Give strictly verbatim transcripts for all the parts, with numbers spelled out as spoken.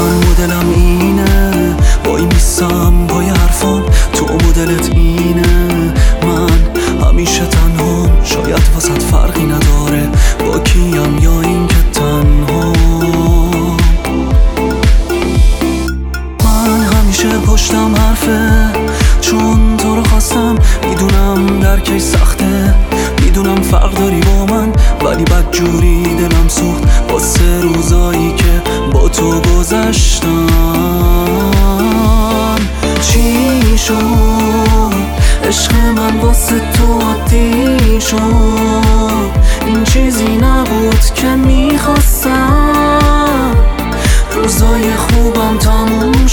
من مدلم اینه، وای میسم پای حرفام، تو مدلت اینه. من همیشه تنهام، شاید واسط فرقی نداره با کیم یا این که تنها. من همیشه پشتم حرفه، چون تو رو خواستم. میدونم در کی سخته، میدونم فرق داری با من، ولی بدجوری دلم سوخت با سه روزایی که با تو گذشتم. چی شد عشق من واسه تو عادی شد، این چیزی نبود که میخواستم. روزای خوبم تموم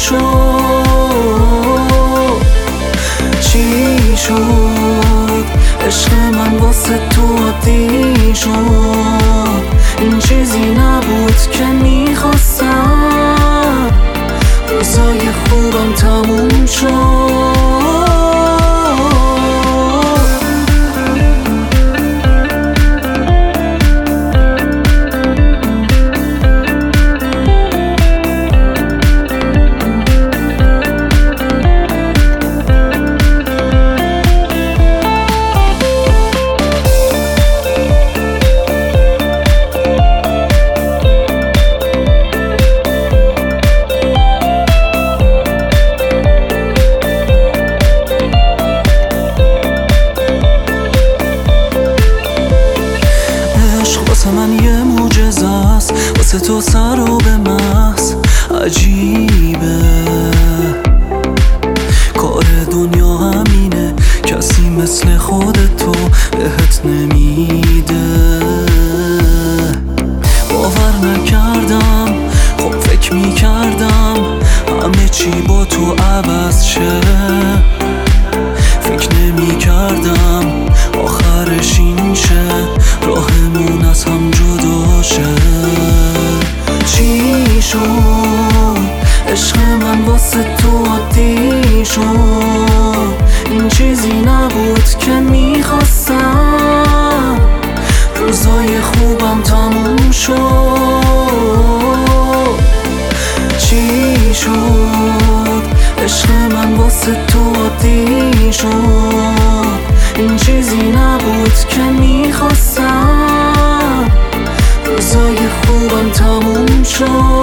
شد. چی شد عشق من واسه تو عادی شد، این چیزی نبود که میخواستم. روزای خوبم تموم شد. واسه من یه معجزه است، واسه تو سر و به محض عجیبه. کار دنیا همینه، کسی مثل خودتو بهت نمیده. باور نکردم، خب فکر میکردم همه چی با تو عوض شه. فکر نمیکردم آخرش این شه، راهمون از هم جدا شه. چی شد عشق من واسه تو عادی شد، این چیزی نبود که میخواستم. روزای خوبم تموم شد. چی شد عشق من واسه تو عادی شد، این چیزی نبود که میخواستم. روزای خوبم تموم شد.